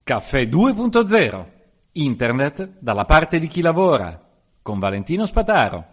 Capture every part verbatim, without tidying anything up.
Caffè due punto zero. Internet dalla parte di chi lavora. Con Valentino Spataro.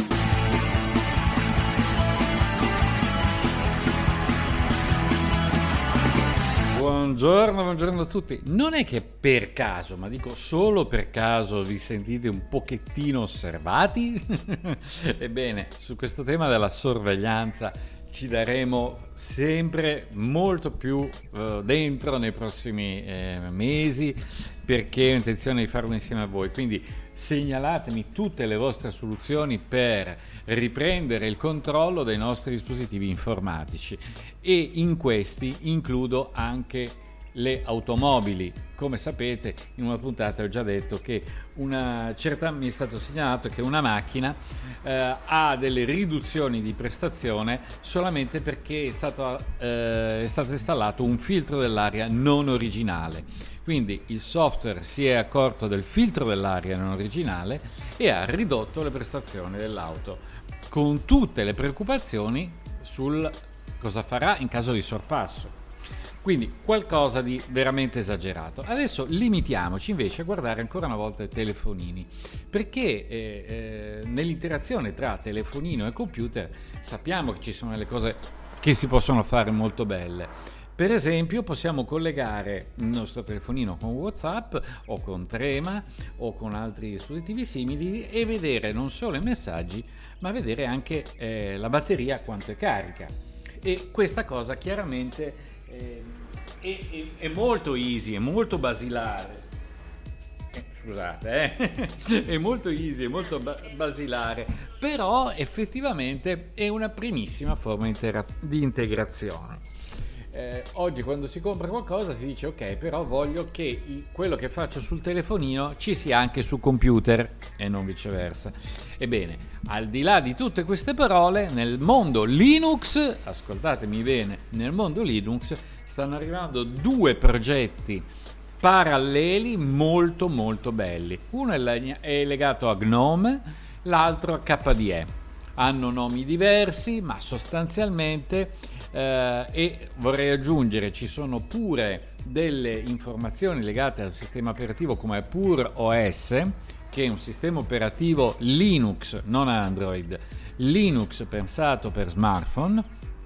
Buongiorno, buongiorno a tutti. Non è che per caso, ma dico solo per caso, vi sentite un pochettino osservati? Ebbene, su questo tema della sorveglianza ci daremo sempre molto più uh, dentro nei prossimi eh, mesi, perché ho intenzione di farlo insieme a voi. Quindi segnalatemi tutte le vostre soluzioni per riprendere il controllo dei nostri dispositivi informatici, e in questi includo anche le automobili. Come sapete, in una puntata ho già detto che una certa mi è stato segnalato che una macchina eh, ha delle riduzioni di prestazione solamente perché è stato, eh, è stato installato un filtro dell'aria non originale. Quindi il software si è accorto del filtro dell'aria non originale e ha ridotto le prestazioni dell'auto, con tutte le preoccupazioni sul cosa farà in caso di sorpasso. Quindi qualcosa di veramente esagerato. Adesso limitiamoci invece a guardare ancora una volta i telefonini, perché eh, eh, nell'interazione tra telefonino e computer sappiamo che ci sono delle cose che si possono fare molto belle. Per esempio, possiamo collegare il nostro telefonino con WhatsApp o con Trema o con altri dispositivi simili e vedere non solo i messaggi, ma vedere anche eh, la batteria quanto è carica. E questa cosa chiaramente eh, è, è, è molto easy, è molto basilare. Eh, scusate, eh? È molto easy, è molto ba- basilare, però effettivamente è una primissima forma intera- di integrazione. Eh, oggi quando si compra qualcosa si dice ok, però voglio che i, quello che faccio sul telefonino ci sia anche su computer e non viceversa. Ebbene, al di là di tutte queste parole, nel mondo Linux, ascoltatemi bene, nel mondo Linux stanno arrivando due progetti paralleli molto molto belli. Uno è, è legato a Gnome, l'altro a K D E. Hanno nomi diversi, ma sostanzialmente eh, e vorrei aggiungere ci sono pure delle informazioni legate al sistema operativo come Pure O S, che è un sistema operativo Linux, non Android, Linux pensato per smartphone,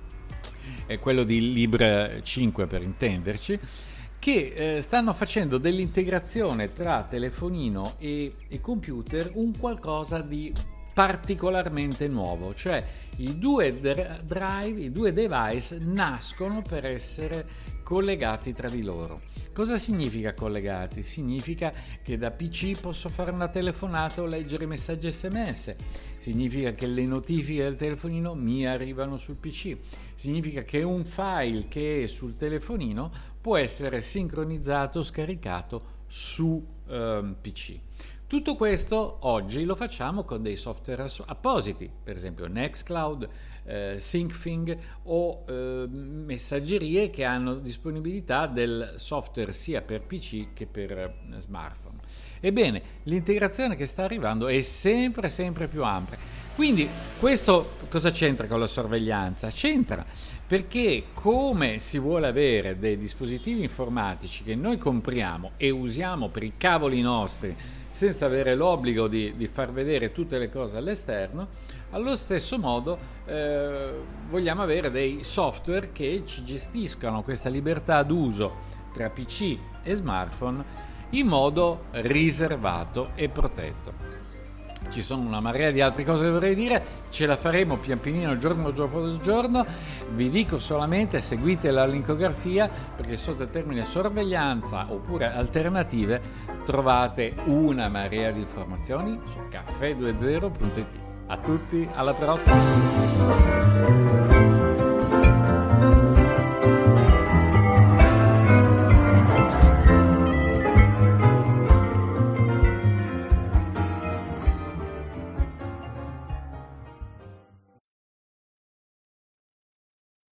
è quello di Libre cinque per intenderci, che eh, stanno facendo dell'integrazione tra telefonino e, e computer un qualcosa di particolarmente nuovo, cioè i due drive, i due device nascono per essere collegati tra di loro. Cosa significa collegati? Significa che da P C posso fare una telefonata o leggere i messaggi S M S, significa che le notifiche del telefonino mi arrivano sul P C, significa che un file che è sul telefonino può essere sincronizzato o scaricato su um, P C. Tutto questo oggi lo facciamo con dei software appositi, per esempio Nextcloud, eh, SyncThing o eh, messaggerie che hanno disponibilità del software sia per P C che per eh, smartphone. Ebbene, l'integrazione che sta arrivando è sempre sempre più ampia. Quindi questo cosa c'entra con la sorveglianza? C'entra perché come si vuole avere dei dispositivi informatici che noi compriamo e usiamo per i cavoli nostri senza avere l'obbligo di, di far vedere tutte le cose all'esterno, allo stesso modo eh, vogliamo avere dei software che ci gestiscano questa libertà d'uso tra P C e smartphone in modo riservato e protetto. Ci sono una marea di altre cose che vorrei dire, ce la faremo pian pianino giorno dopo giorno. Vi dico solamente seguite la linkografia, perché sotto il termine sorveglianza oppure alternative trovate una marea di informazioni su caffè due zero punto it. A tutti, alla prossima!